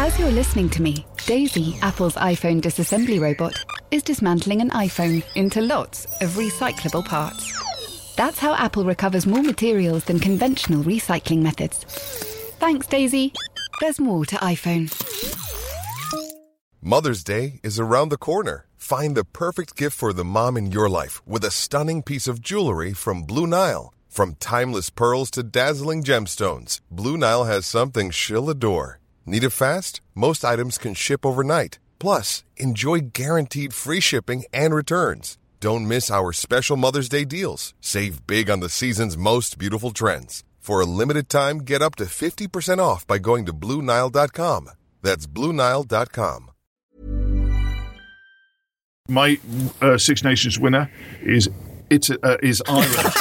As you're listening to me, Daisy, Apple's iPhone disassembly robot, is dismantling an iPhone into lots of recyclable parts. That's how Apple recovers more materials than conventional recycling methods. Thanks, Daisy. There's more to iPhone. Mother's Day is around the corner. Find the perfect gift for the mom in your life with a stunning piece of jewelry from Blue Nile. From timeless pearls to dazzling gemstones, Blue Nile has something she'll adore. Need it fast? Most items can ship overnight. Plus, enjoy guaranteed free shipping and returns. Don't miss our special Mother's Day deals. Save big on the season's most beautiful trends. For a limited time, get up to 50% off by going to BlueNile.com. That's BlueNile.com. My Six Nations winner is Ireland.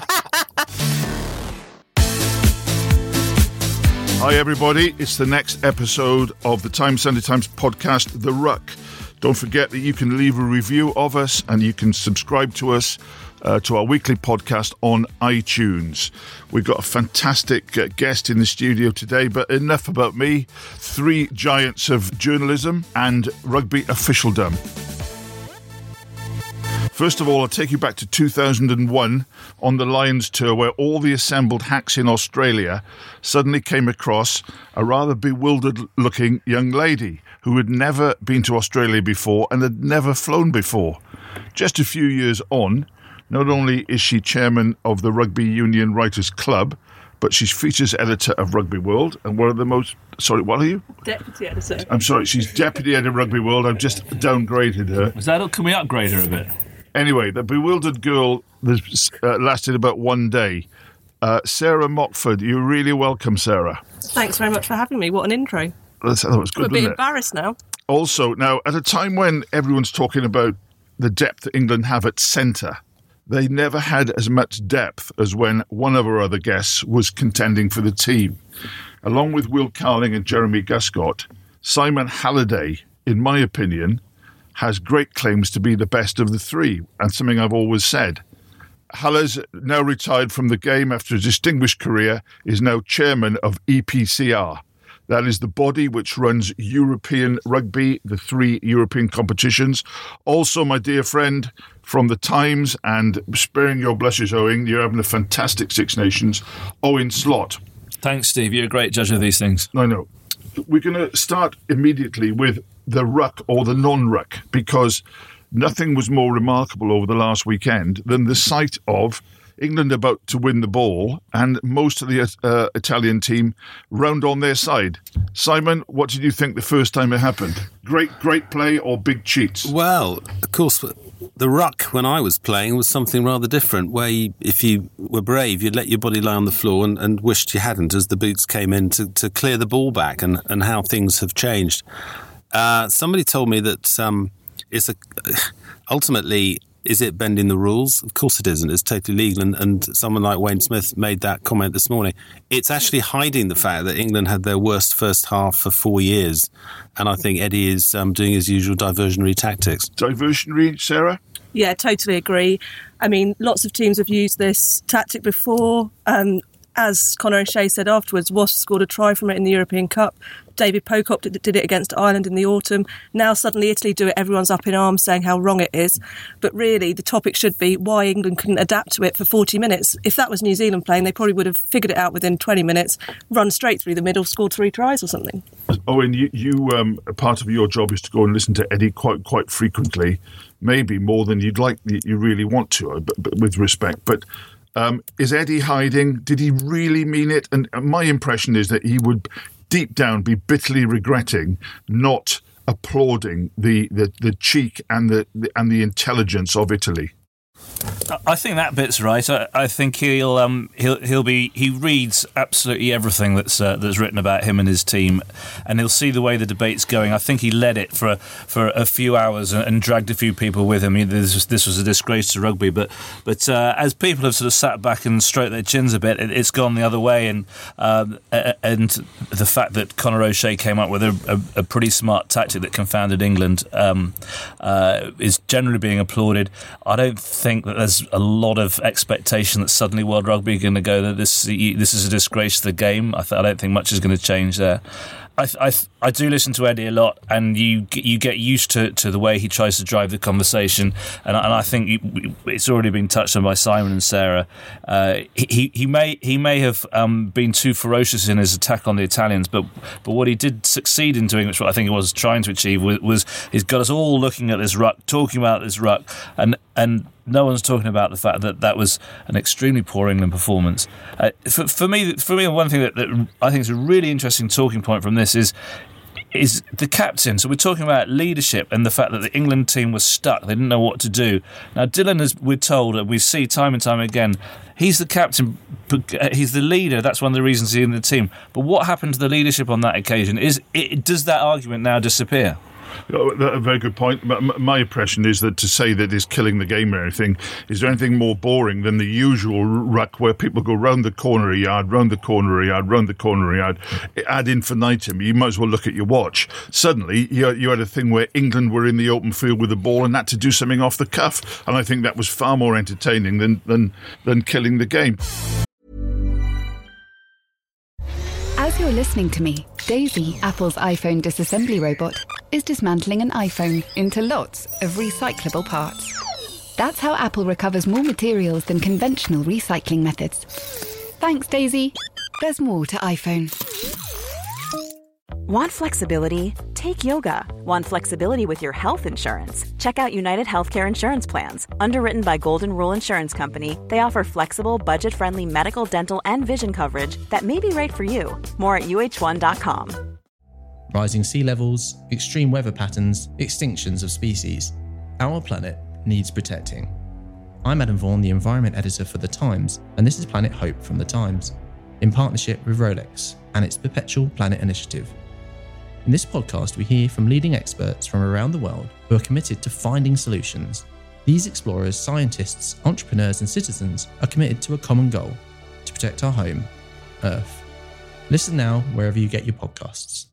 Hi everybody, it's the next episode of the Sunday Times podcast, The Ruck. Don't forget that you can leave a review of us and you can subscribe to us to our weekly podcast on iTunes. We've got a fantastic guest in the studio today, but enough about me. Three giants of journalism and rugby officialdom. First of all, I'll take you back to 2001 on the Lions tour, where all the assembled hacks in Australia suddenly came across a rather bewildered-looking young lady who had never been to Australia before and had never flown before. Just a few years on, not only is she chairman of the Rugby Union Writers Club, but she's features editor of Rugby World and one of the most... Sorry, what are you? Deputy editor. I'm sorry, she's deputy editor of Rugby World. I've just downgraded her. Can we upgrade her a bit? Anyway, the bewildered girl lasted about one day. Sarah Mockford, you're really welcome, Sarah. Thanks very much for having me. What an intro. That was good, I'm a bit embarrassed now. Also, now, at a time when everyone's talking about the depth that England have at centre, they never had as much depth as when one of our other guests was contending for the team. Along with Will Carling and Jeremy Guscott, Simon Halliday, in my opinion, has great claims to be the best of the three, and something I've always said. Haller's now retired from the game after a distinguished career, is now chairman of EPCR. That is the body which runs European rugby, the three European competitions. Also, my dear friend from the Times, and sparing your blushes, Owen, you're having a fantastic Six Nations, Owen Slot. Thanks, Steve. You're a great judge of these things. I know. We're going to start immediately with the ruck or the non-ruck, because nothing was more remarkable over the last weekend than the sight of England about to win the ball and most of the Italian team round on their side. Simon, what did you think the first time it happened? Great play or big cheats? Well, of course, the ruck when I was playing was something rather different, where if you were brave, you'd let your body lie on the floor and wished you hadn't as the boots came in to clear the ball back, and how things have changed. Somebody told me that ultimately, is it bending the rules? Of course it isn't. It's totally legal. And someone like Wayne Smith made that comment this morning. It's actually hiding the fact that England had their worst first half for 4 years. And I think Eddie is doing his usual diversionary tactics. Diversionary, Sarah? Yeah, totally agree. I mean, lots of teams have used this tactic before. As Conor O'Shea said afterwards, Wasps scored a try from it in the European Cup. David Pocock did it against Ireland in the autumn. Now suddenly Italy do it, everyone's up in arms saying how wrong it is. But really, the topic should be why England couldn't adapt to it for 40 minutes. If that was New Zealand playing, they probably would have figured it out within 20 minutes, run straight through the middle, scored 3 tries or something. Owen, you part of your job is to go and listen to Eddie quite frequently, maybe more than you'd like, you really want to, but with respect. But is Eddie hiding? Did he really mean it? And my impression is that he would deep down be bitterly regretting not applauding the cheek and the intelligence of Italy. I think that bit's right. I think he reads absolutely everything that's written about him and his team, and he'll see the way the debate's going. I think he led it for a few hours and dragged a few people with him. This was a disgrace to rugby, but as people have sort of sat back and stroked their chins a bit, it's gone the other way. And the fact that Conor O'Shea came up with a pretty smart tactic that confounded England is generally being applauded. I don't think that there's a lot of expectation that suddenly World Rugby are going to go that this is a disgrace to the game. I don't think much is going to change there. I do listen to Eddie a lot, and you get used to the way he tries to drive the conversation, and I think it's already been touched on by Simon and Sarah. He may have been too ferocious in his attack on the Italians, but what he did succeed in doing, which I think he was trying to achieve, was he's got us all looking at this ruck, talking about this ruck, and no one's talking about the fact that was an extremely poor England performance. For me, one thing that I think is a really interesting talking point from this is the captain. So we're talking about leadership and the fact that the England team was stuck. They didn't know what to do. Now, Dylan, as we're told, and we see time and time again, he's the captain, he's the leader. That's one of the reasons he's in the team. But what happened to the leadership on that occasion? Does that argument now disappear? A very good point. My impression is that to say that it's killing the game or anything, is there anything more boring than the usual ruck where people go round the corner a yard, round the corner a yard, round the corner a yard, ad infinitum? You might as well look at your watch. Suddenly, you had a thing where England were in the open field with the ball and had to do something off the cuff, and I think that was far more entertaining than killing the game. As you're listening to me, Daisy, Apple's iPhone disassembly robot, is dismantling an iPhone into lots of recyclable parts. That's how Apple recovers more materials than conventional recycling methods. Thanks, Daisy. There's more to iPhone. Want flexibility? Take yoga. Want flexibility with your health insurance? Check out United Healthcare Insurance Plans. Underwritten by Golden Rule Insurance Company, they offer flexible, budget-friendly medical, dental, and vision coverage that may be right for you. More at uh1.com. Rising sea levels, extreme weather patterns, extinctions of species. Our planet needs protecting. I'm Adam Vaughan, the Environment Editor for The Times, and this is Planet Hope from The Times, in partnership with Rolex and its Perpetual Planet Initiative. In this podcast, we hear from leading experts from around the world who are committed to finding solutions. These explorers, scientists, entrepreneurs, and citizens are committed to a common goal: to protect our home, Earth. Listen now wherever you get your podcasts.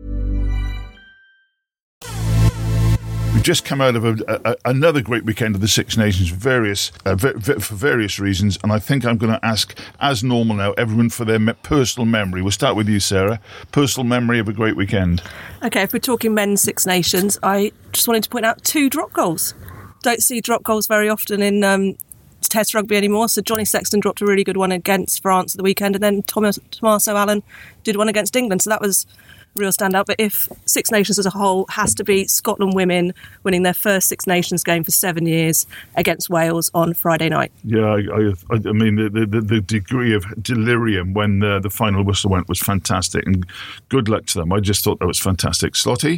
We've just come out of another great weekend of the Six Nations for various reasons, and I think I'm going to ask, as normal now, everyone for their personal memory. We'll start with you, Sarah. Personal memory of a great weekend. Okay, if we're talking men's Six Nations, I just wanted to point out 2 drop goals. Don't see drop goals very often in Test rugby anymore, so Johnny Sexton dropped a really good one against France at the weekend, and then Tommaso Allen did one against England, so that was real standout. But if Six Nations as a whole has to be Scotland women winning their first Six Nations game for 7 years against Wales on Friday night. Yeah, I mean, the degree of delirium when the final whistle went was fantastic, and good luck to them. I just thought that was fantastic. Slotty?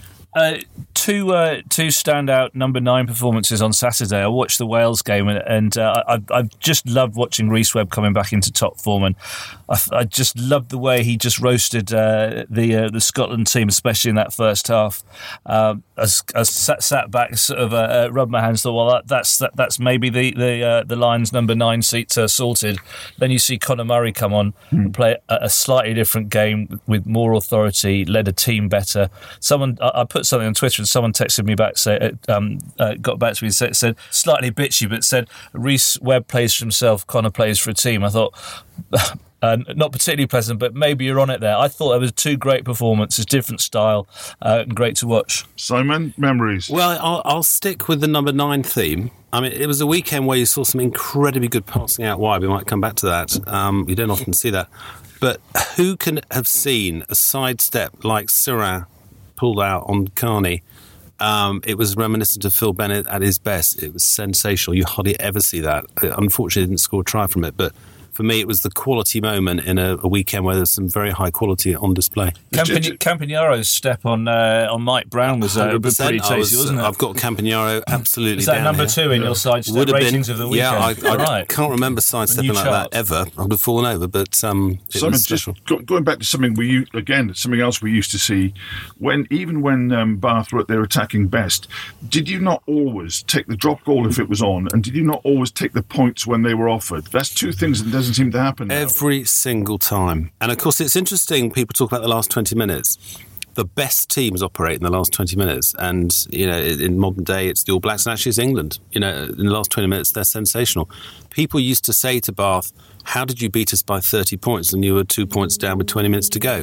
Two standout number 9 performances on Saturday. I watched the Wales game, and I just loved watching Rhys Webb coming back into top form, and I just loved the way he just roasted the Scotland team, especially in that first half. I sat back, sort of rubbed my hands, thought, well, that's maybe the Lions number 9 seat sorted. Then you see Conor Murray come on and play a slightly different game with more authority, led a team better. I put something on Twitter and someone texted me back, got back to me and said slightly bitchy, but said Rhys Webb plays for himself, Conor plays for a team. I thought not particularly pleasant, but maybe you're on it there. I thought there was 2 great performances, different style, and great to watch. Simon, memories? Well, I'll stick with the number 9 theme. I mean, it was a weekend where you saw some incredibly good passing out wide. We might come back to that. You don't often see that. But who can have seen a sidestep like Sirin pulled out on Carney? It was reminiscent of Phil Bennett at his best. It was sensational. You hardly ever see that. Unfortunately, didn't score a try from it, but for me, it was the quality moment in a weekend where there's some very high quality on display. Campagnaro's step on Mike Brown was pretty tasty, wasn't it? I've got Campagnaro absolutely. Is that down number here. 2 in your sidestep ratings of the weekend? Yeah, I can't remember sidestepping like that ever. I would have fallen over, but it was special. Going back to something something else we used to see, when Bath were at their attacking best, did you not always take the drop goal if it was on, and did you not always take the points when they were offered? That's 2 things that doesn't seem to happen now. Every single time. And of course, it's interesting, people talk about the last 20 minutes. The best teams operate in the last 20 minutes. And, in modern day, it's the All Blacks, and actually it's England. In the last 20 minutes, they're sensational. People used to say to Bath, how did you beat us by 30 points and you were 2 points down with 20 minutes to go?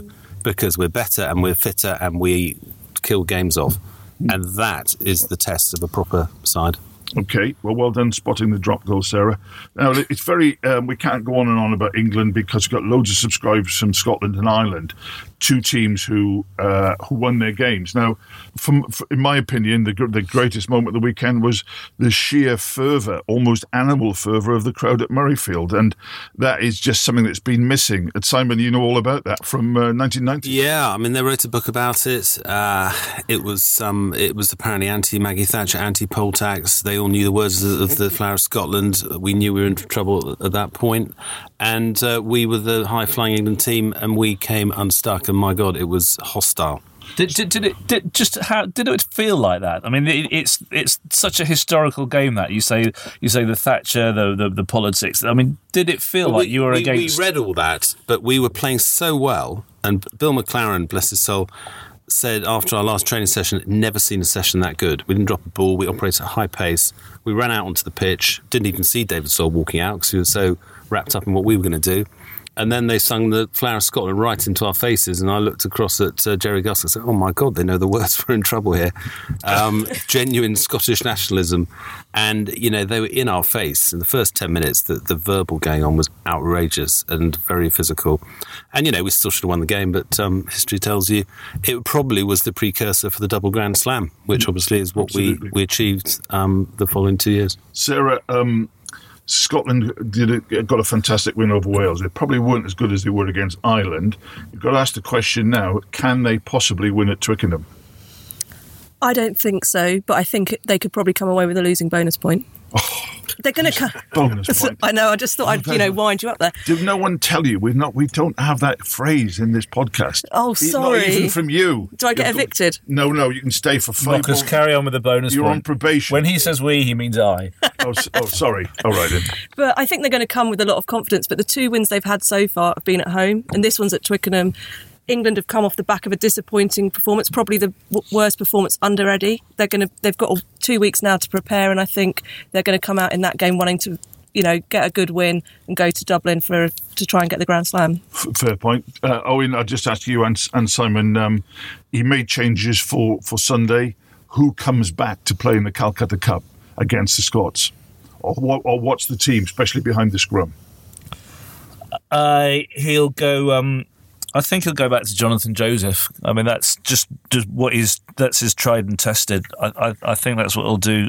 because we're better and we're fitter and we kill games off. And that is the test of a proper side. Okay, well done spotting the drop goal, Sarah. Now, it's very, we can't go on and on about England because we've got loads of subscribers from Scotland and Ireland, two teams who won their games. Now, in my opinion, the greatest moment of the weekend was the sheer fervour, almost animal fervour of the crowd at Murrayfield, and that is just something that's been missing. And Simon, you know all about that from 1990. Yeah, I mean, they wrote a book about it. It was apparently anti-Maggie Thatcher, anti-poll tax. They all knew the words of the Flower of Scotland. We knew we were in trouble at that point. And we were the high-flying England team, and we came unstuck. And my God, it was hostile. Did it feel like that? I mean, it's such a historical game that you say the Thatcher, the politics. I mean, did it feel like you were against? We read all that, but we were playing so well. And Bill McLaren, bless his soul, said after our last training session, never seen a session that good. We didn't drop a ball. We operated at a high pace. We ran out onto the pitch. Didn't even see David Soul walking out because he was so wrapped up in what we were going to do. And then they sung the Flower of Scotland right into our faces, and I looked across at Jerry Guss and said, oh my God, they know the words, we're in trouble here. Genuine Scottish nationalism. And, you know, they were in our face. In the first 10 minutes, the verbal going on was outrageous and very physical. And, you know, we still should have won the game, but history tells you it probably was the precursor for the double Grand Slam, which obviously is what we achieved the following 2 years. Sarah, Scotland got a fantastic win over Wales. They probably weren't as good as they were against Ireland. You've got to ask the question now, can they possibly win at Twickenham? I don't think so, but I think they could probably come away with a losing bonus point. They're going to come. Bonus point. I know. I just thought I'd, wind you up there. Did no one tell you? We don't have that phrase in this podcast. Oh, sorry. Not even from you. Do I get evicted? No. You can stay for 5 Marcus, carry on with the bonus You're point. on probation. When he says we, he means I. Oh, sorry. All right then. But I think they're going to come with a lot of confidence. But the 2 wins they've had so far have been at home, and this one's at Twickenham. England have come off the back of a disappointing performance, probably the worst performance under Eddie. They've got 2 weeks now to prepare, and I think they're going to come out in that game wanting to, get a good win and go to Dublin to try and get the Grand Slam. Fair point. Owen, I'll just ask you and Simon, he made changes for Sunday. Who comes back to play in the Calcutta Cup against the Scots? Or what's the team, especially behind the scrum? He'll go... I think he'll go back to Jonathan Joseph. I mean, that's just that's his tried and tested. I think that's what he'll do.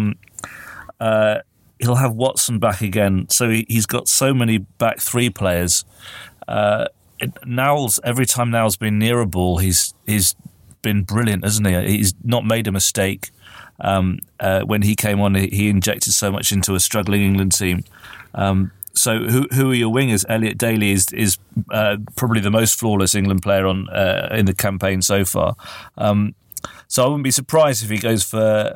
He'll have Watson back again. So he's got so many back 3 players. Nowell's, every time Nowell's been near a ball, he's been brilliant, hasn't he? He's not made a mistake. When he came on, he injected so much into a struggling England team. So who are your wingers? Elliot Daly is probably the most flawless England player on in the campaign so far. So I wouldn't be surprised if he goes for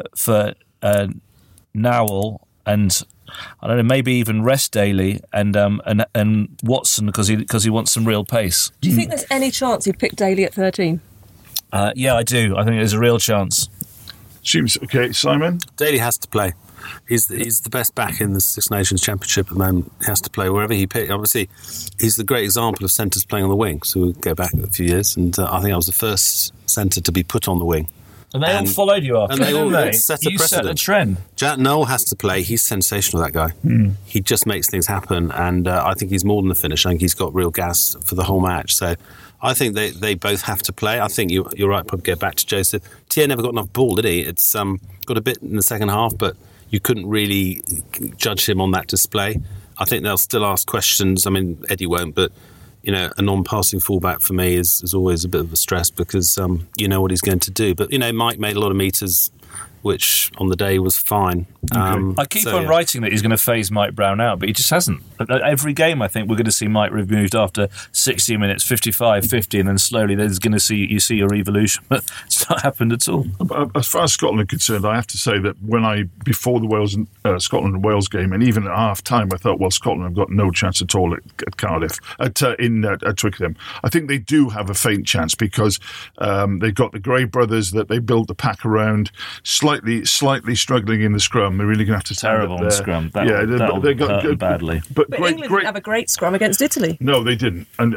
Nowell and I don't know, maybe even rest Daly and Watson because he wants some real pace. Do you think there's any chance he'd pick Daly at 13? Yeah, I do. I think there's a real chance. Seems okay, Simon. Daly has to play. He's the best back in the Six Nations Championship at the moment. He has to play wherever he picks. Obviously, he's the great example of centres playing on the wing. So we'll go back a few years, and I think I was the first centre to be put on the wing. And they all followed you after, and they all didn't set a you precedent. Set a trend. Jack Noel has to play. He's sensational, that guy. He just makes things happen, and I think he's more than a finisher. I think he's got real gas for the whole match. So I think they both have to play. I think you're right, probably go back to Joseph. Thierry never got enough ball, did he? It's got a bit in the second half, but you couldn't really judge him on that display. I think they'll still ask questions. I mean, Eddie won't, but a non-passing fullback for me is always a bit of a stress because you know what he's going to do. But Mike made a lot of meters, which on the day was fine. I keep on writing that he's going to phase Mike Brown out, but he just hasn't. Every game, I think we're going to see Mike removed after 60 minutes, 55, 50, and then slowly there's going to see your evolution. But it's not happened at all. As far as Scotland are concerned, I have to say that before the Scotland and Wales game, and even at half time, I thought, well, Scotland have got no chance at all at Cardiff, at Twickenham. I think they do have a faint chance because they've got the Gray brothers that they built the pack around. Slightly slightly struggling in the scrum. They're really going to have to terrible in the scrum. They got hurt badly. But England didn't have a great scrum against Italy. No, they didn't. And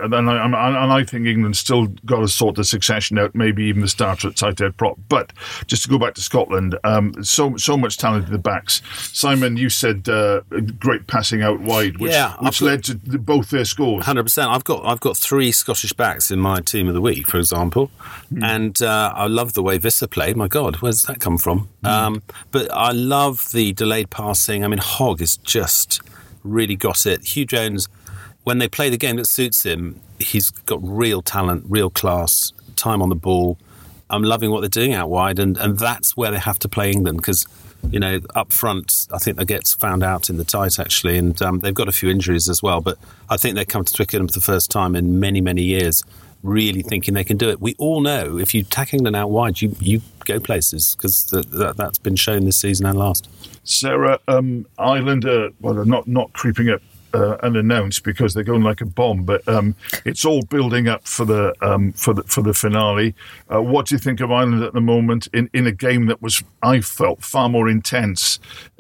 I think England still got to sort the succession out. Maybe even the starter at tight head prop. But just to go back to Scotland, so much talent in the backs. Simon, you said great passing out wide, which led to both their scores. 100%. I've got 3 Scottish backs in my team of the week, for example, and I love the way Vista played. My God, where's that come from? But I love the delayed passing. I mean, Hogg has just really got it. Hugh Jones, when they play the game that suits him, he's got real talent, real class, time on the ball. I'm loving what they're doing out wide, and that's where they have to play England, because, you know, up front, I think that gets found out in the tight, actually, and they've got a few injuries as well, but I think they come to Twickenham for the first time in many, many years, really thinking they can do it. We all know if you tack England out wide, you go places, because that's been shown this season and last. Sarah, Ireland, they're not creeping up unannounced because they're going like a bomb, but it's all building up for the finale. What do you think of Ireland at the moment in a game that was, I felt, far more intense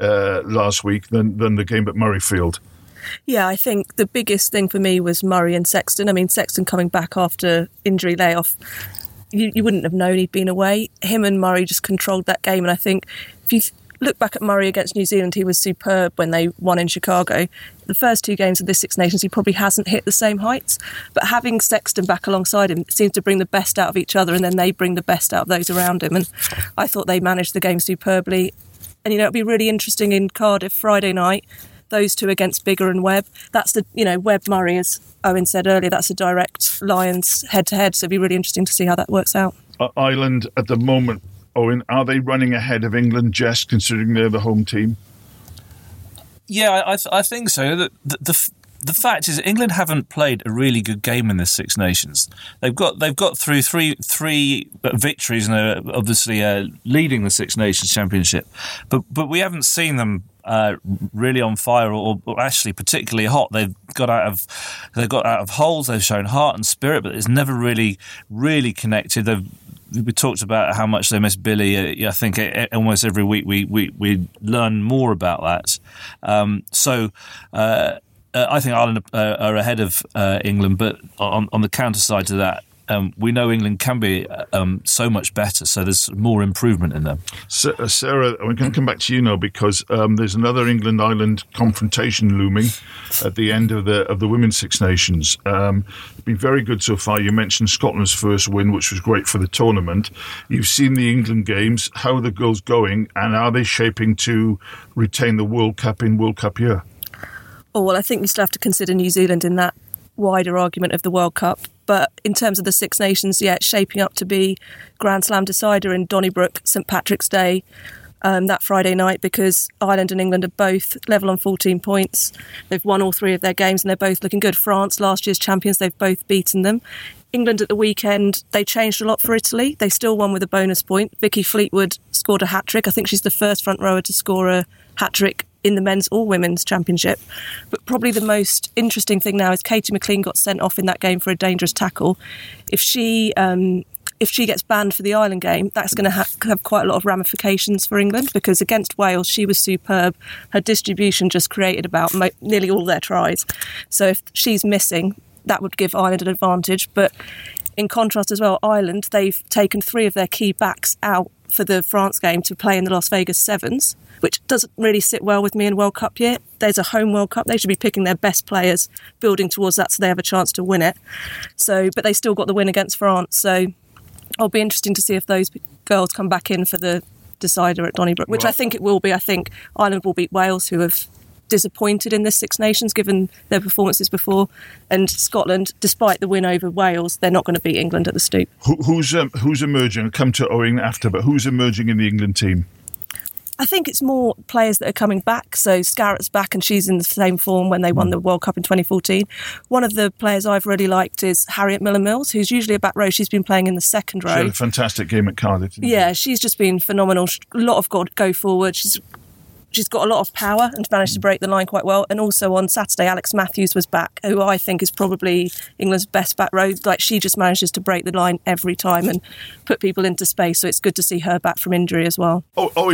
last week than the game at Murrayfield? Yeah, I think the biggest thing for me was Murray and Sexton. I mean, Sexton coming back after injury layoff, you wouldn't have known he'd been away. Him and Murray just controlled that game, and I think if you look back at Murray against New Zealand, he was superb when they won in Chicago. The first 2 games of this Six Nations, he probably hasn't hit the same heights, but having Sexton back alongside him seems to bring the best out of each other, and then they bring the best out of those around him, and I thought they managed the game superbly. And, you know, it'll be really interesting in Cardiff Friday night, those 2 against Biggar and Webb. That's the, you know, Webb-Murray, as Owen said earlier, that's a direct Lions head-to-head, so it'll be really interesting to see how that works out. Ireland at the moment, Owen, are they running ahead of England, Jess, considering they're the home team? Yeah, I think so. The fact is, England haven't played a really good game in this Six Nations. They've got through three victories, and are obviously leading the Six Nations Championship. But we haven't seen them really on fire or actually particularly hot. They've got out of holes. They've shown heart and spirit, but it's never really connected. We talked about how much they miss Billy. I think almost every week we learn more about that. I think Ireland are ahead of England, but on the counter side to that, we know England can be so much better, so there's more improvement in them. Sarah, we're going to come back to you now because there's another England-Ireland confrontation looming at the end of the Women's Six Nations. It's been very good so far. You mentioned Scotland's first win, which was great for the tournament. You've seen the England games. How are the girls going, and are they shaping to retain the World Cup in World Cup year? Oh, well, I think we still have to consider New Zealand in that wider argument of the World Cup. But in terms of the Six Nations, yeah, it's shaping up to be Grand Slam decider in Donnybrook, St Patrick's Day, that Friday night, because Ireland and England are both level on 14 points. They've won all 3 of their games and they're both looking good. France, last year's champions, they've both beaten them. England at the weekend, they changed a lot for Italy. They still won with a bonus point. Vicky Fleetwood scored a hat-trick. I think she's the first front rower to score a hat-trick in the men's or women's championship. But probably the most interesting thing now is Katie McLean got sent off in that game for a dangerous tackle. If she gets banned for the Ireland game, that's going to have quite a lot of ramifications for England, because against Wales, she was superb. Her distribution just created about nearly all their tries. So if she's missing, that would give Ireland an advantage. But in contrast as well, Ireland, they've taken 3 of their key backs out for the France game to play in the Las Vegas Sevens, which doesn't really sit well with me in World Cup year. There's a home World Cup. They should be picking their best players, building towards that so they have a chance to win it. But they still got the win against France. So it'll be interesting to see if those girls come back in for the decider at Donnybrook, which I think it will be. I think Ireland will beat Wales, who have disappointed in this Six Nations given their performances before, and Scotland, despite the win over Wales, they're not going to beat England at the Stoop. Who's emerging? I'll come to Owen after, but who's emerging in the England team? I think it's more players that are coming back. So Scarrett's back and she's in the same form when they won the World Cup in 2014. One of the players I've really liked is Harriet Miller-Mills, who's usually a back row. She's been playing in the second row. She had a fantastic game at Cardiff. Yeah, she's just been phenomenal. A lot of go forward. she's got a lot of power and managed to break the line quite well. And also on Saturday, Alex Matthews was back, who I think is probably England's best back row. Like, she just manages to break the line every time and put people into space. So it's good to see her back from injury as well.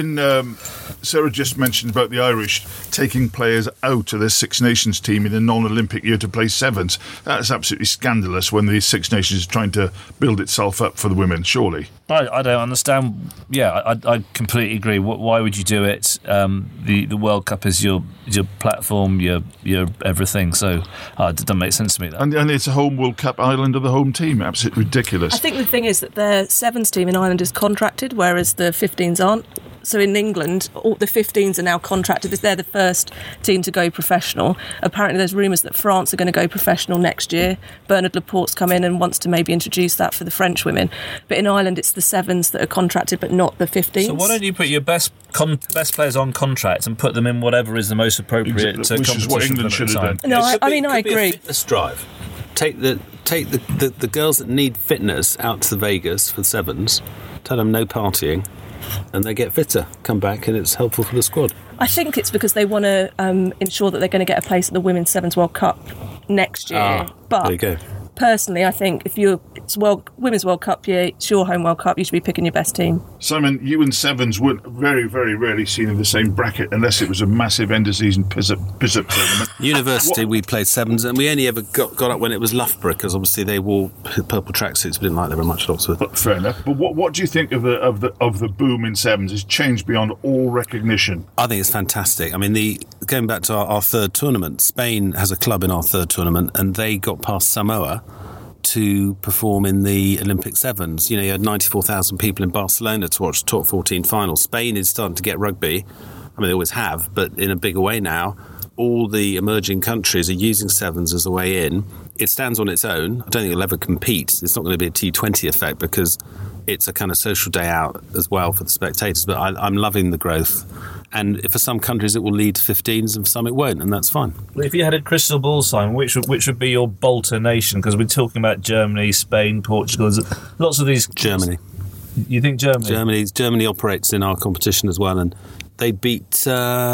Sarah just mentioned about the Irish taking players out of their Six Nations team in a non-Olympic year to play sevens. That's absolutely scandalous when the Six Nations is trying to build itself up for the women, surely. I don't understand. Yeah, I completely agree. Why would you do it? The World Cup is your platform, your everything. So it doesn't make sense to me. That. And it's a home World Cup. Ireland are the home team. Absolutely ridiculous. I think the thing is that their sevens team in Ireland is contracted, whereas the 15s aren't. So in England, all the 15s are now contracted. They're the first team to go professional. Apparently there's rumours that France are going to go professional next year. Bernard Laporte's come in and wants to maybe introduce that for the French women. But in Ireland, it's the sevens that are contracted, but not the 15s. So why don't you put your best players on contract and put them in whatever is the most appropriate which is what England should have done. No, I agree. A fitness drive. Take the girls that need fitness out to Vegas for the sevens. Tell them no partying. And they get fitter, come back, and it's helpful for the squad. I think it's because they want to ensure that they're going to get a place at the Women's Sevens World Cup next year. But there you go. Personally, I think if it's Women's World Cup year, it's your home World Cup, you should be picking your best team. Simon, you and sevens weren't very, very rarely seen in the same bracket unless it was a massive end-of-season piss-up tournament. University, we played sevens, and we only ever got up when it was Loughborough, because obviously they wore purple tracksuits. We didn't like them very much at Oxford. But fair enough. But what do you think of the boom in sevens? It's changed beyond all recognition. I think it's fantastic. I mean, going back to our third tournament, Spain has a club in our third tournament, and they got past Samoa to perform in the Olympic Sevens. You had 94,000 people in Barcelona to watch the top 14 final. Spain is starting to get rugby. I mean, they always have, but in a bigger way now. All the emerging countries are using sevens as a way in. It stands on its own. I don't think it'll ever compete. It's not going to be a T20 effect because it's a kind of social day out as well for the spectators. But I'm loving the growth. And for some countries, it will lead to 15s, and for some it won't, and that's fine. Well, if you had a crystal ball, Simon, which would be your bolter nation? Because we're talking about Germany, Spain, Portugal. There's lots of these. Germany. You think Germany? Germany operates in our competition as well, and they beat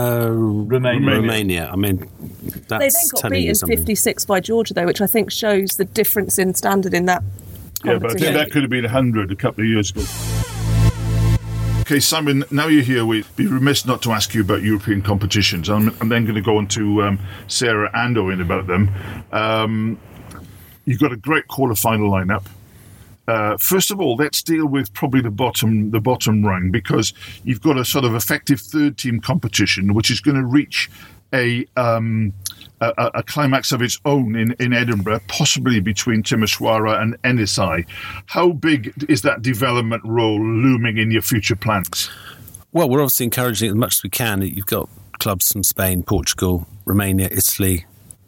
Romania. I mean, that's they then got beaten 56 by Georgia, though, which I think shows the difference in standard in that competition. Yeah, but I think that could have been 100 a couple of years ago. Okay, Simon, now you're here, we'd be remiss not to ask you about European competitions. I'm then going to go on to Sarah and Owen about them. You've got a great quarter-final lineup. First of all, let's deal with probably the bottom rung, because you've got a sort of effective third-team competition, which is going to reach a climax of its own in Edinburgh, possibly between Timisoara and Enisei. How big is that development role looming in your future plans? Well, we're obviously encouraging it as much as we can. You've got clubs from Spain, Portugal, Romania, Italy,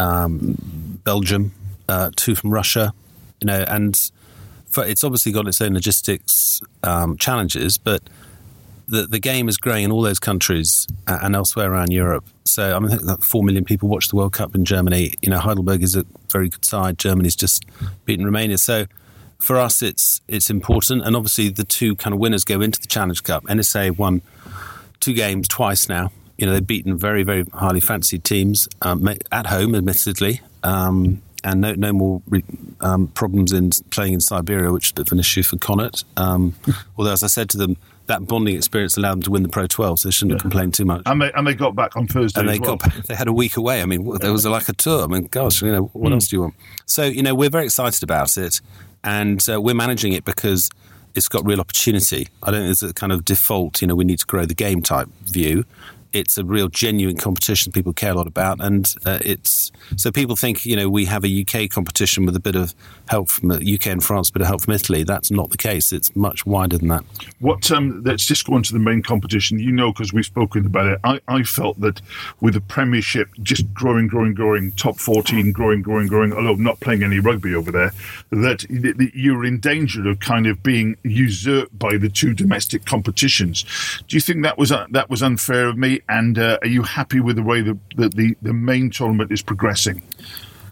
Belgium, 2 from Russia, and it's obviously got its own logistics challenges, but the game is growing in all those countries and elsewhere around Europe. So I think that 4 million people watch the World Cup in Germany. Heidelberg is a very good side. Germany's just beaten Romania. So for us, it's important. And obviously the 2 kind of winners go into the Challenge Cup. NSA won 2 games twice now. They've beaten very, very highly fancied teams at home, admittedly. And no more problems in playing in Siberia, which is a bit of an issue for Connacht. Although, as I said to them, that bonding experience allowed them to win the Pro 12, so they shouldn't have complained too much. And they got back on Thursday and as well. They had a week away. I mean, there was like a tour. I mean, gosh, what else do you want? So, we're very excited about it, and we're managing it because it's got real opportunity. I don't think it's a kind of default, we need to grow the game type view. It's a real genuine competition people care a lot about, and so people think we have a UK competition with a bit of help from UK and France, a bit of help from Italy. That's not the case. It's much wider than that. Let's just go on to the main competition. Because we've spoken about it. I felt that with the Premiership just growing, top 14 growing, although not playing any rugby over there, that you're in danger of kind of being usurped by the 2 domestic competitions. Do you think that was unfair of me? And are you happy with the way the main tournament is progressing?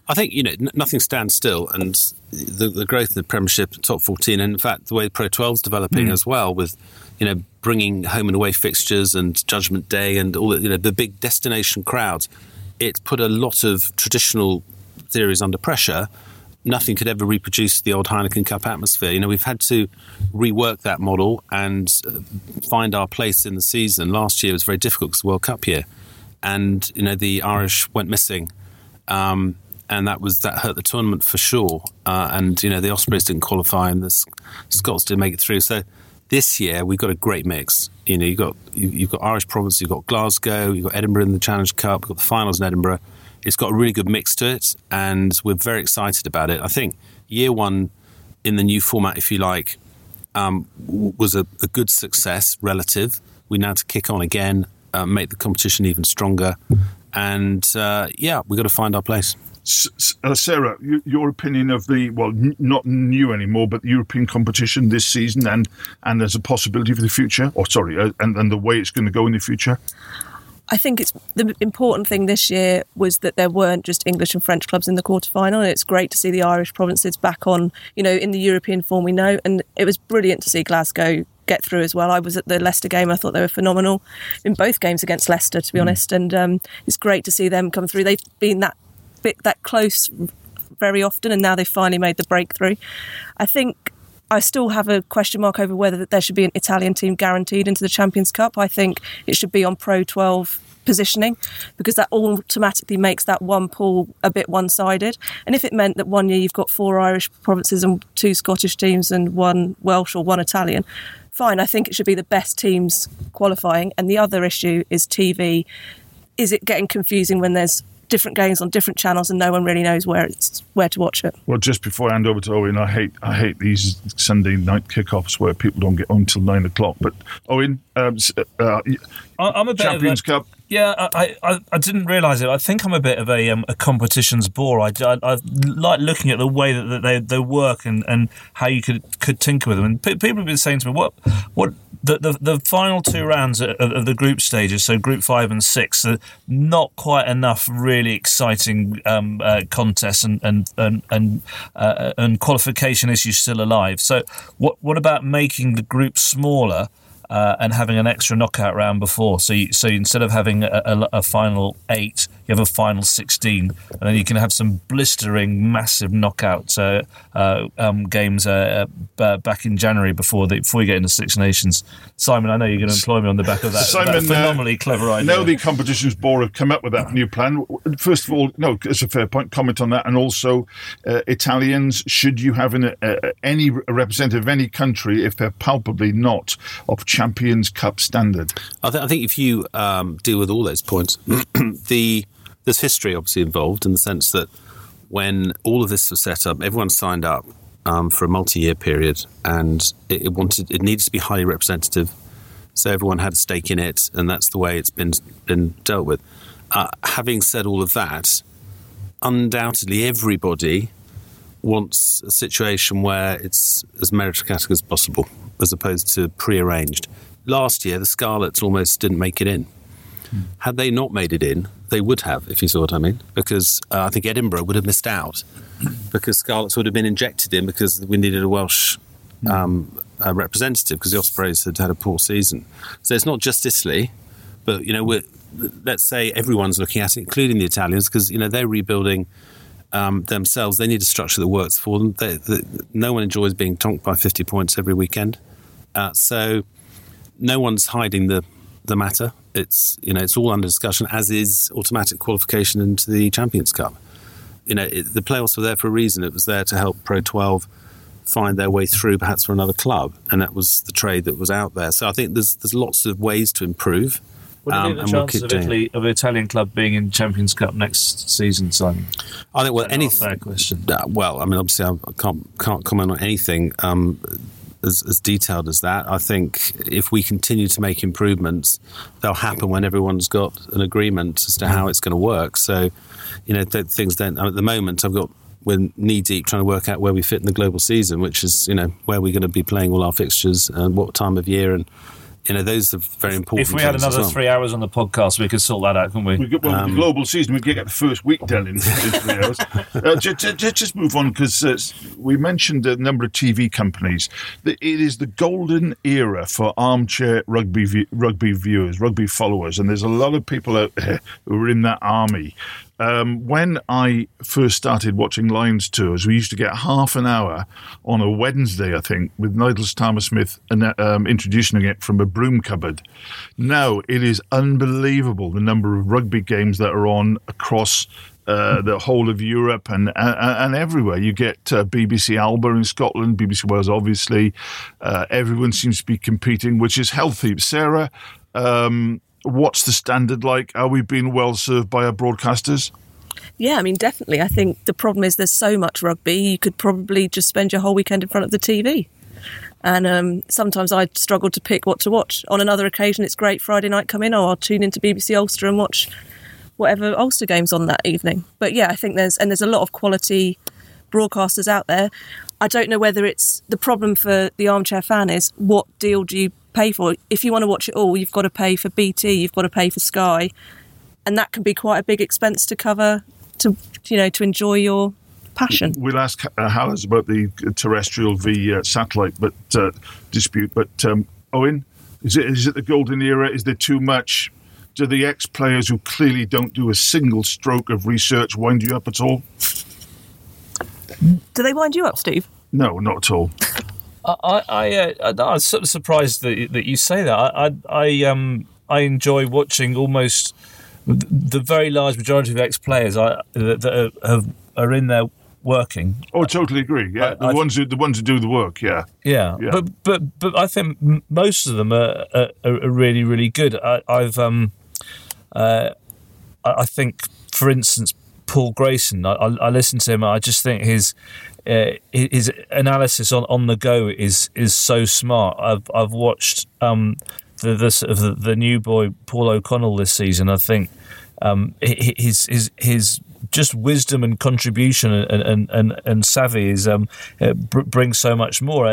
I think, nothing stands still, and the growth in the Premiership, top 14, and in fact, the way Pro 12 is developing as well, with, bringing home and away fixtures and Judgment Day and all the big destination crowds, it's put a lot of traditional theories under pressure. Nothing could ever reproduce the old Heineken Cup atmosphere. We've had to rework that model and find our place in the season. Last year was very difficult because the World Cup year, and the Irish went missing, and that hurt the tournament for sure. And the Ospreys didn't qualify, and the Scots didn't make it through. So this year we've got a great mix. You've got Irish Province, you've got Glasgow, you've got Edinburgh in the Challenge Cup, you've got the finals in Edinburgh. It's got a really good mix to it, and we're very excited about it. I think year one in the new format, if you like, was a good success relative. We now have to kick on again, make the competition even stronger, and we've got to find our place. Sarah, your opinion of not new anymore, but the European competition this season, and as a possibility for the future, and the way it's going to go in the future? I think it's the important thing this year was that there weren't just English and French clubs in the quarterfinal. It's great to see the Irish provinces back on, in the European form we know. And it was brilliant to see Glasgow get through as well. I was at the Leicester game. I thought they were phenomenal in both games against Leicester, to be honest. And it's great to see them come through. They've been that close very often, and now they've finally made the breakthrough. I think I still have a question mark over whether there should be an Italian team guaranteed into the Champions Cup. I think it should be on Pro 12 positioning, because that automatically makes that one pool a bit one-sided. And if it meant that one year you've got 4 Irish provinces and 2 Scottish teams and 1 Welsh or 1 Italian, fine, I think it should be the best teams qualifying. And the other issue is TV. Is it getting confusing when there's different games on different channels and no one really knows where to watch it? Well, just before I hand over to Owen, I hate these Sunday night kickoffs where people don't get on till 9 o'clock. But Owen, I'm a bit Champions Cup. Yeah, I didn't realise it. I think I'm a bit of a competitions bore. I like looking at the way that they work and how you could tinker with them. And people have been saying to me, what the final 2 rounds of the group stages, so Group 5 and 6, are not quite enough really exciting contests and qualification issues still alive. So what about making the group smaller? And having an extra knockout round before, so instead of having a final 8, you have a final 16, and then you can have some blistering, massive knockout games back in January before you get into Six Nations. Simon, I know you're going to employ me on the back of that. Simon, phenomenally clever idea. Now the competitions board have come up with that new plan. First of all, no, it's a fair point. Comment on that, and also Italians. Should you have any representative of any country if they're palpably not of Champions Cup standard? I think if you deal with all those points, there's history obviously involved in the sense that when all of this was set up, everyone signed up for a multi-year period, and it needed to be highly representative. So everyone had a stake in it, and that's the way it's been dealt with. Having said all of that, undoubtedly everybody wants a situation where it's as meritocratic as possible, as opposed to pre-arranged. Last year, the Scarlets almost didn't make it in. Had they not made it in, they would have, if you saw what I mean, because I think Edinburgh would have missed out, because Scarlets would have been injected in because we needed a Welsh representative, because the Ospreys had a poor season. So it's not just Italy, but let's say everyone's looking at it, including the Italians, because they're rebuilding themselves. They need a structure that works for them. No one enjoys being tonked by 50 points every weekend, so no one's hiding the matter. It's all under discussion, as is automatic qualification into the Champions Cup. The playoffs were there for a reason. It was there to help Pro 12 find their way through, perhaps for another club, and that was the trade that was out there. So I think there's lots of ways to improve. What do you think the chances of an Italian club being in Champions Cup next season, Simon? I think anything. Fair question. Obviously I can't comment on anything as detailed as that. I think if we continue to make improvements, they'll happen when everyone's got an agreement as to how it's going to work. So, things don't. At the moment, we're knee deep trying to work out where we fit in the global season, which is where we're going to be playing all our fixtures and what time of year, and those are very important. If we had things as another well. 3 hours on the podcast, we could sort that out, couldn't we? The global season, we get the first week done in 3 hours. Just move on, because we mentioned a number of TV companies. It is the golden era for armchair rugby viewers, rugby followers, and there's a lot of people out there who are in that army. When I first started watching Lions tours, we used to get half an hour on a Wednesday, I think, with Nigel Starmer-Smith introducing it from a broom cupboard. Now it is unbelievable the number of rugby games that are on across the whole of Europe and everywhere. You get BBC Alba in Scotland, BBC Wales, obviously. Everyone seems to be competing, which is healthy. Sarah, what's the standard like? Are we being well served by our broadcasters? Yeah, I mean, definitely. I think the problem is there's so much rugby, you could probably just spend your whole weekend in front of the TV. And sometimes I struggle to pick what to watch. On another occasion, it's great Friday night come in, or I'll tune into BBC Ulster and watch whatever Ulster game's on that evening. But yeah, I think there's a lot of quality broadcasters out there. I don't know whether it's the problem for the armchair fan is what deal do you pay for? If you want to watch it all, you've got to pay for BT, you've got to pay for Sky, and that can be quite a big expense to cover to enjoy your passion. We'll ask Hallis about the terrestrial v satellite dispute, but Owen, is it the golden era? Is there too much? Do the ex-players who clearly don't do a single stroke of research wind you up at all? Do they wind you up, Steve? No, not at all. I'm sort of surprised that you say that. I enjoy watching almost the very large majority of ex-players that are in there working. Oh, I totally agree. Yeah, the ones who do the work. Yeah. But I think most of them are really, really good. I think, for instance, Paul Grayson. I listen to him. I just think his analysis on the go is so smart. I've watched the new boy Paul O'Connell this season. I think his just wisdom and contribution and savvy is brings so much more.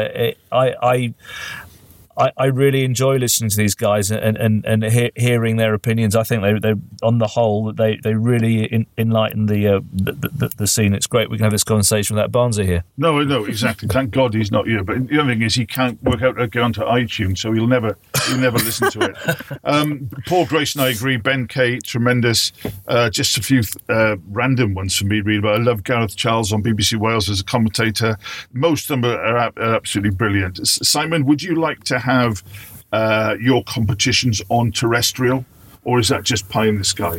I really enjoy listening to these guys and hearing their opinions. I think they on the whole they really enlighten the scene. It's great we can have this conversation without Barnsley here. No, exactly. Thank God he's not here. But the other thing is he can't work out how to get onto iTunes, so he'll never listen to it. Paul Grayson, I agree. Ben Kay, tremendous. Just a few random ones for me to read about. I love Gareth Charles on BBC Wales as a commentator. Most of them are absolutely brilliant. Simon, would you like to have your competitions on terrestrial, or is that just pie in the sky?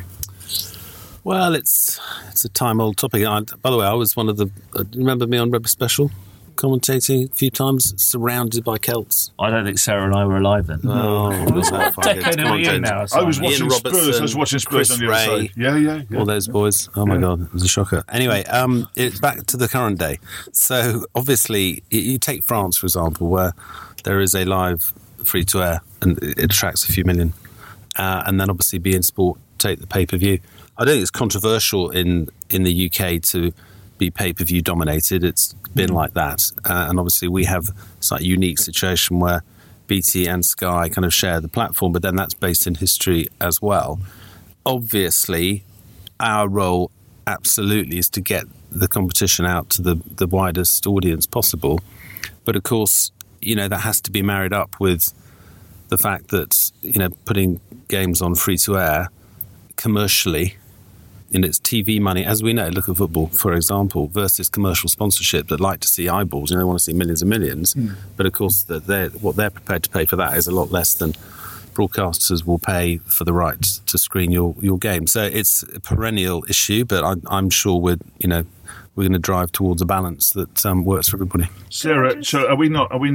Well, it's a time-old topic. By the way, I was one of the... remember me on Rugby Special? Commentating a few times, surrounded by Celts. I don't think Sarah and I were alive then. Oh, what decade are we in now? I was watching Spurs. I was watching Spurs on the other side. Yeah. All those boys. Oh my God, it was a shocker. Anyway, it's back to the current day. So obviously, you take France for example, where there is a live free-to-air and it attracts a few million, and then obviously beIN Sport take the pay-per-view. I don't think it's controversial in the UK to be pay-per-view dominated. It's been like that, and obviously we have a slightly unique situation where BT and Sky kind of share the platform, but then that's based in history as well. Obviously our role absolutely is to get the competition out to the widest audience possible, but of course that has to be married up with the fact that putting games on free to air commercially in its TV money, as we know, look at football, for example, versus commercial sponsorship that like to see eyeballs. They want to see millions and millions. But of course, what they're prepared to pay for that is a lot less than broadcasters will pay for the right to screen your game. So it's a perennial issue, but I'm sure we're going to drive towards a balance that works for everybody. Sarah, so have we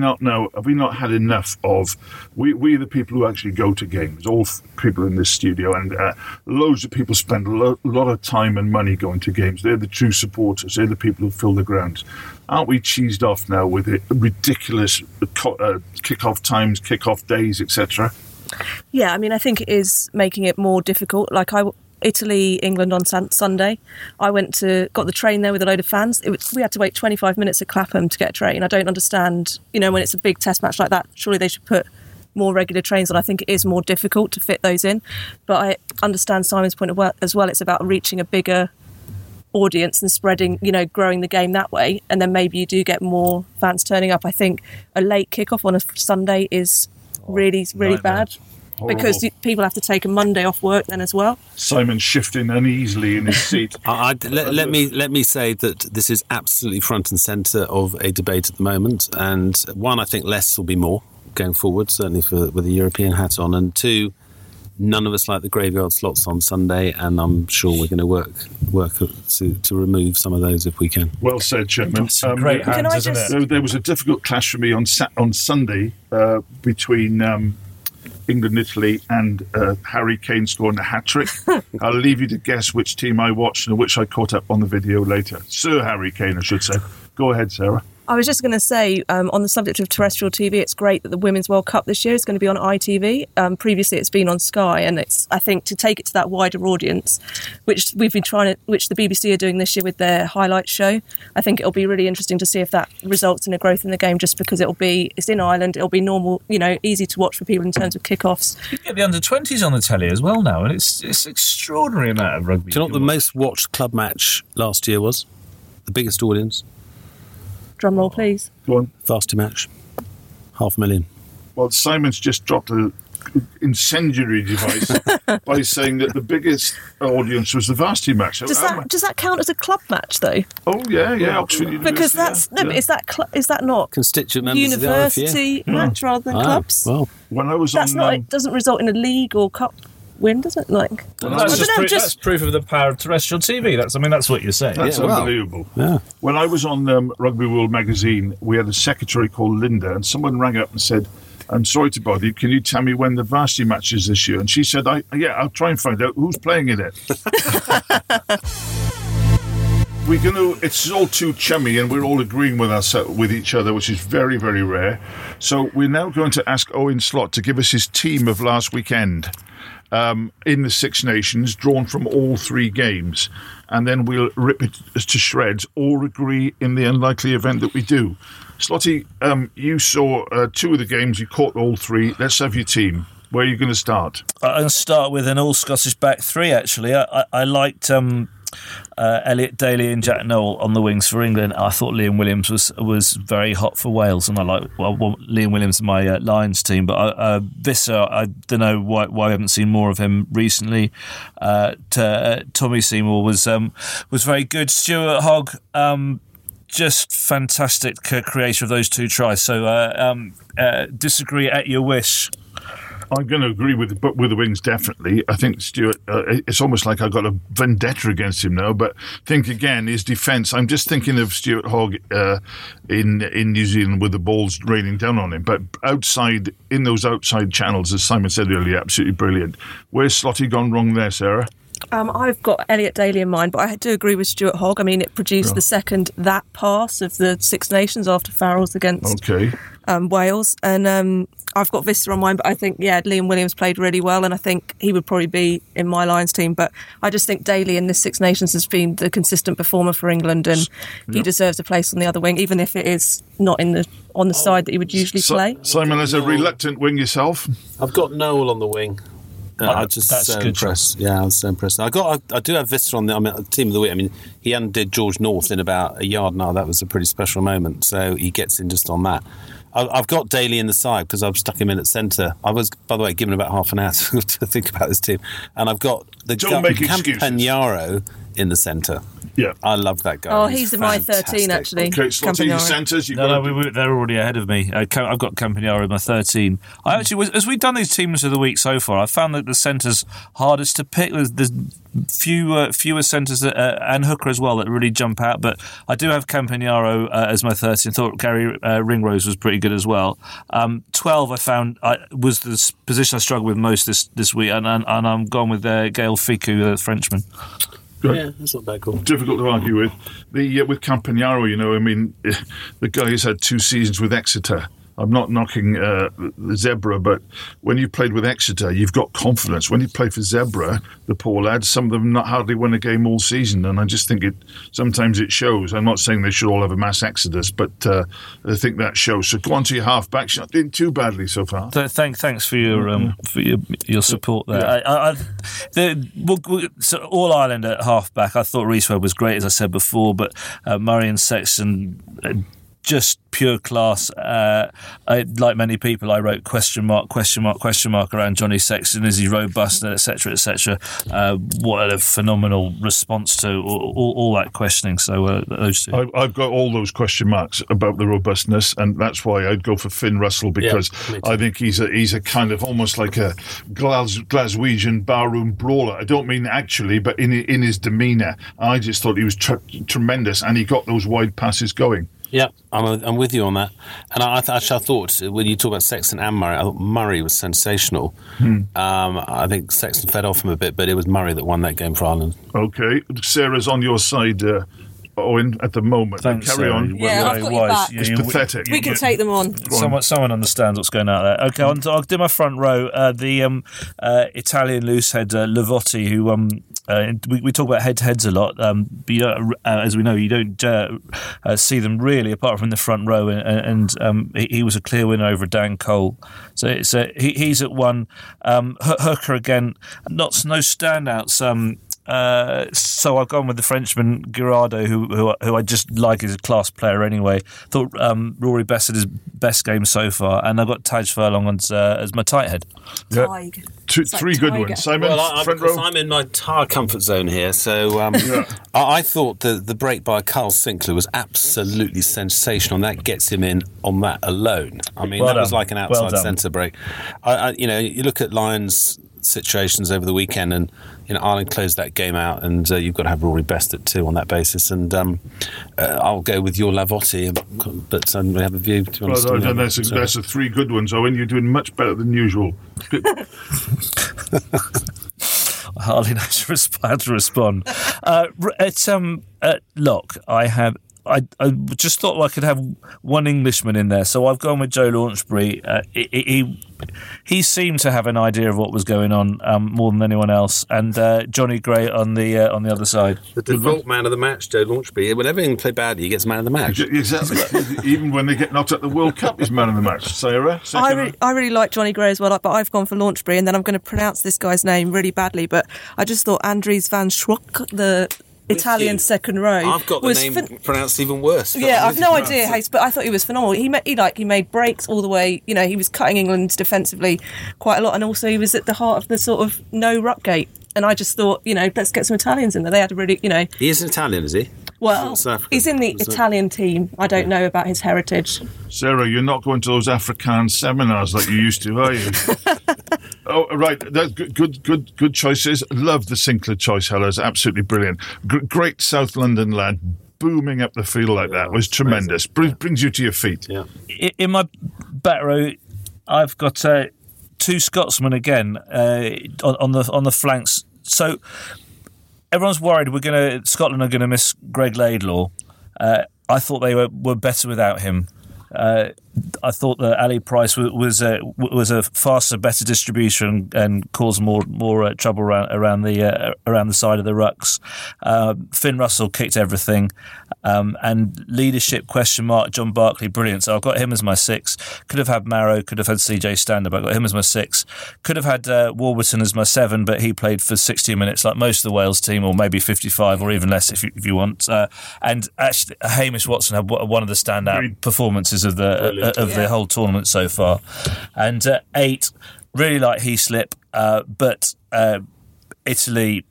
not had enough of we the people who actually go to games, all people in this studio, and loads of people spend a lot of time and money going to games. They're the true supporters. They're the people who fill the grounds. Aren't we cheesed off now with it? Ridiculous kick-off times, kick-off days, etc.? Yeah, I mean, I think it is making it more difficult. Like Italy, England on Sunday. I got the train there with a load of fans. We had to wait 25 minutes at Clapham to get a train. I don't understand, when it's a big test match like that, surely they should put more regular trains on, I think it is more difficult to fit those in. But I understand Simon's point as well. It's about reaching a bigger audience and spreading, growing the game that way. And then maybe you do get more fans turning up. I think a late kickoff on a Sunday is really bad. Horrible. Because people have to take a Monday off work then as well. Simon's shifting uneasily in his seat. Let me say that this is absolutely front and centre of a debate at the moment. And one, I think less will be more going forward, certainly with a European hat on. And two, none of us like the graveyard slots on Sunday, and I'm sure we're going to work to remove some of those if we can. Well said, Chairman. Great hands, isn't it? There was a difficult clash for me on Sunday between England-Italy and Harry Kane scoring a hat-trick. I'll leave you to guess which team I watched and which I caught up on the video later. Sir Harry Kane, I should say. Go ahead, Sarah. I was just going to say, on the subject of terrestrial TV, it's great that the Women's World Cup this year is going to be on ITV. Previously, it's been on Sky, and I think to take it to that wider audience, which the BBC are doing this year with their highlights show, I think it'll be really interesting to see if that results in a growth in the game. Just because it's in Ireland, it'll be normal, easy to watch for people in terms of kickoffs. You get the under-20s on the telly as well now, and it's extraordinary amount of rugby. Do you know what the most watched club match last year was? The biggest audience? Drum roll, please. Go on. Varsity match. 500,000. Well, Simon's just dropped an incendiary device by saying that the biggest audience was the Varsity match. Does that count as a club match, though? Oh, yeah, Oxford University. Because but is that not constituent members university of the match rather than clubs? Well, when I was it doesn't result in a league or cup win, does it? That's proof of the power of terrestrial TV. That's what you're saying. That's unbelievable. Yeah. When I was on Rugby World magazine, we had a secretary called Linda, and someone rang up and said, "I'm sorry to bother you. Can you tell me when the varsity match is this year?" And she said, I'll try and find out who's playing in it." It's all too chummy, and we're all agreeing with each other, which is very, very rare. So we're now going to ask Owen Slot to give us his team of last weekend. In the Six Nations, drawn from all three games, and then we'll rip it to shreds or agree in the unlikely event that we do. Slotty, you saw two of the games, you caught all three. Let's have your team. Where are you going to start? I'm going to start with an all-Scottish back three, actually. I liked Elliot Daly and Jack Nowell on the wings for England. I thought Liam Williams was very hot for Wales, and I like Liam Williams in my Lions team. But Visser, I don't know why we haven't seen more of him recently. Tommy Seymour was very good. Stuart Hogg, just fantastic creator of those two tries. So disagree at your wish. I'm going to agree with the wings, definitely. I think Stuart, it's almost like I've got a vendetta against him now, but think again, his defence. I'm just thinking of Stuart Hogg in New Zealand with the balls raining down on him. But in those outside channels, as Simon said earlier, absolutely brilliant. Where's Slotty gone wrong there, Sarah? I've got Elliot Daly in mind, but I do agree with Stuart Hogg. It produced the second that pass of the Six Nations after Farrell's against Wales. And I've got Visser on mine, but I think, Liam Williams played really well, and I think he would probably be in my Lions team. But I just think Daly in this Six Nations has been the consistent performer for England, and he deserves a place on the other wing, even if it is not on the side that he would usually play. Simon, as a reluctant wing yourself? I've got Nowell on the wing. I'm just so impressed. Yeah, I'm so impressed. I do have Visser on the team of the week. He undid George North in about a yard now. That was a pretty special moment. So he gets in just on that. I've got Daly in the side because I've stuck him in at centre. I was, by the way, given about half an hour to think about this team. And I've got the Campagnaro in the centre. Yeah, I love that guy. Oh, he's in my 13, actually. Okay, Slotty, the centres. They're already ahead of me. I've got Campagnaro in my 13. I actually, as we've done these teams of the week so far, I found that the centres hardest to pick. There's fewer centres and hooker as well that really jump out. But I do have Campagnaro as my 13. I thought Gary Ringrose was pretty good as well. 12 I found was the position I struggled with most this week, and I'm gone with Gaël Fickou, the Frenchman. Good. Yeah, that's not that cool. Difficult to argue with. With Campagnaro, the guy has had 2 seasons with Exeter, I'm not knocking Zebra, but when you played with Exeter, you've got confidence. When you play for Zebra, the poor lads, some of them not hardly win a game all season, and I just think sometimes it shows. I'm not saying they should all have a mass exodus, but I think that shows. So go on to your half-backs. You're not doing too badly so far. Thanks for your support there. So All Ireland at half-back, I thought Rhys Webb was great, as I said before, but Murray and Sexton... just pure class. Like many people, I wrote question mark around Johnny Sexton. Is he robust, etc., etc. What a phenomenal response to all that questioning. So those two. I've got all those question marks about the robustness, and that's why I'd go for Finn Russell, because I think he's a kind of almost like a Glaswegian barroom brawler. I don't mean actually, but in his demeanour, I just thought he was tremendous, and he got those wide passes going. Yeah, I'm with you on that. And I thought, when you talk about Sexton and Murray, I thought Murray was sensational. I think Sexton fed off him a bit, but it was Murray that won that game for Ireland. Okay. Sarah's on your side, Owen, at the moment. Thanks, carry Sarah. on. Yeah, I've got your back. It's pathetic. We can take them on. Someone understands what's going on there. Okay, I'll do my front row. The Italian loosehead, Lavotti, who... we talk about head-to-heads a lot, but as we know, you don't see them really apart from the front row, and he was a clear winner over Dan Cole. So he's at one. Hooker again, no standouts. So I've gone with the Frenchman Girardeau, who I just like as a class player anyway. Thought Rory Best had his best game so far, and I've got Taj Furlong as my tight head. Yeah. Three good ones. Simon, front row. I'm in my entire comfort zone here, so I thought the break by Carl Sinclair was absolutely sensational, and that gets him in on that alone. I mean, that was like an outside centre break. You look at Lions' situations over the weekend, and Ireland closed that game out, and you've got to have Rory Best at 2 on that basis. And I'll go with your Lavotti, but we have a view. That's 3 good ones, Owen. You're doing much better than usual. I hardly know how to respond. At lock, I just thought I could have one Englishman in there, so I've gone with Joe Launchbury. He seemed to have an idea of what was going on more than anyone else, and Johnny Gray on the other side. The default man of the match, Joe Launchbury. Whenever England play badly, he gets man of the match. Exactly. Even when they get knocked out the World Cup, he's man of the match. Sarah? I really like Johnny Gray as well, but I've gone for Launchbury, and then I'm going to pronounce this guy's name really badly, but I just thought Andries van Schroek, the Italian second row. I've got the name pronounced even worse. Yeah, I've no idea, Hayes, but I thought he was phenomenal. He made breaks all the way. He was cutting England defensively quite a lot, and also he was at the heart of the sort of no ruck gate. And I just thought, let's get some Italians in there. They had a really, He is an Italian, is he? Well, he's in the Italian team. I don't know about his heritage. Sarah, you're not going to those Afrikaans seminars like you used to, are you? Oh, right. That's good choices. Love the Sinclair choice, Hellers. Absolutely brilliant. Great South London lad. Booming up the field like that was tremendous. Brings you to your feet. Yeah. In my back row, I've got 2 Scotsmen again on the flanks. So everyone's worried Scotland are going to miss Greg Laidlaw. I thought they were better without him. I thought that Ali Price was a faster, better distribution and caused more trouble around the side of the rucks. Finn Russell kicked everything, and leadership question mark. John Barclay, brilliant. So I've got him as my 6. Could have had Marrow, could have had CJ Stander, but I got him as my 6. Could have had Warburton as my 7, but he played for 60 minutes like most of the Wales team, or maybe 55 or even less if you want. And actually, Hamish Watson had one of the standout performances of the whole tournament so far. And 8, really like Heaslip, but Italy,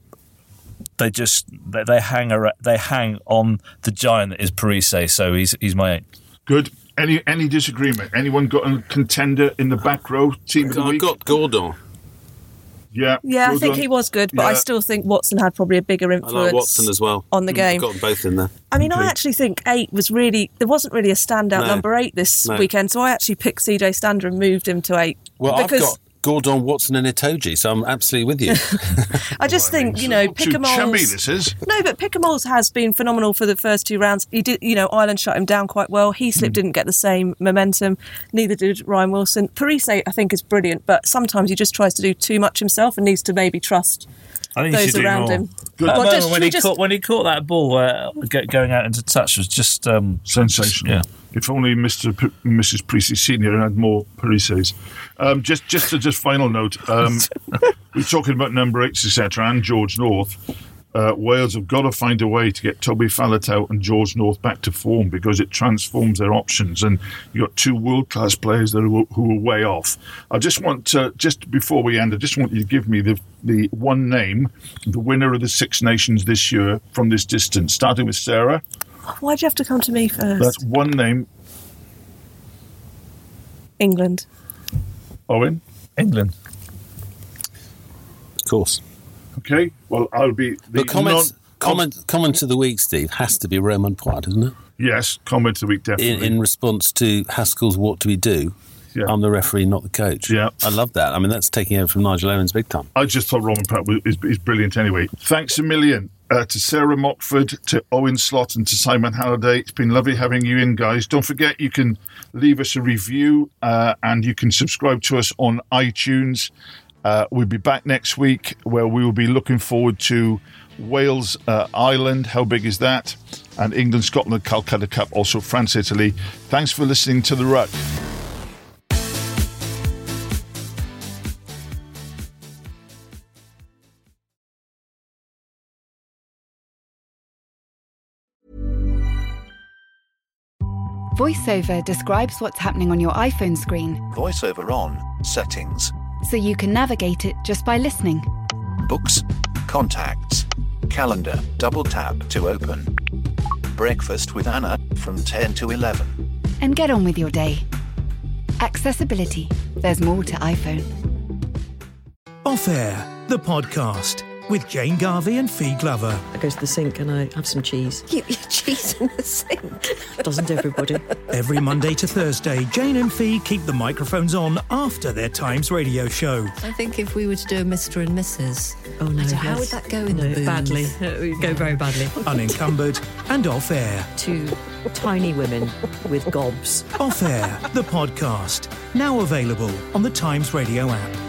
they hang on the giant that is Parise. So he's my 8. Good. Any disagreement? Anyone got a contender in the back row? Team of the week? I got Gordon. Yeah, I think he was good, but I still think Watson had probably a bigger influence. I like Watson as well on the game. I've got them both in there. I mean, I actually think 8 was there wasn't really a standout number 8 this weekend, so I actually picked CJ Stander and moved him to 8. Well, Gordon, Watson and Itoje, so I'm absolutely with you. I just think, Chummy Pickamoles... this is. No, but Pickamoles has been phenomenal for the first 2 rounds. He did, Ireland shut him down quite well. Heaslip didn't get the same momentum. Neither did Ryan Wilson. Parise, I think, is brilliant, but sometimes he just tries to do too much himself and needs to maybe trust those around him. When he caught that ball going out into touch was just sensational. Yeah. If only Mrs. Preece Senior had more Parises. Just final note. We're talking about number 8s, etc., and George North. Wales have got to find a way to get Toby Faletau and George North back to form because it transforms their options. And you've got 2 world-class players who are way off. I just want to, just before we end, I just want you to give me the one name, the winner of the Six Nations this year from this distance, starting with Sarah. Why'd you have to come to me first? That's one name. England. Owen? England. Of course. Okay, well, I'll be... The comment of the week, Steve, has to be Romain Poite, isn't it? Yes, comment of the week, definitely. In response to Haskell's What Do We Do? Yeah. I'm the referee, not the coach. Yeah. I love that. I mean, that's taking over from Nigel Owens big time. I just thought Romain Poite is brilliant anyway. Thanks a million to Sarah Mockford, to Owen Slott and to Simon Halliday. It's been lovely having you in, guys. Don't forget you can leave us a review and you can subscribe to us on iTunes. We'll be back next week where we will be looking forward to Wales, Ireland. How big is that? And England, Scotland, Calcutta Cup, also France, Italy. Thanks for listening to The Ruck. VoiceOver describes what's happening on your iPhone screen, VoiceOver on, settings, so you can navigate it just by listening. books, contacts, calendar, double tap to open. Breakfast with Anna from 10 to 11. And get on with your day. Accessibility. There's more to iPhone. Off Air, the podcast with Jane Garvey and Fee Glover. I go to the sink and I have some cheese. Keep your cheese in the sink. Doesn't everybody? Every Monday to Thursday, Jane and Fee keep the microphones on after their Times radio show. I think if we were to do a Mr. and Mrs. Oh no, how would that go in the booms? Badly. It would go very badly. Unencumbered and Off Air. 2 tiny women with gobs. Off Air, the podcast. Now available on the Times radio app.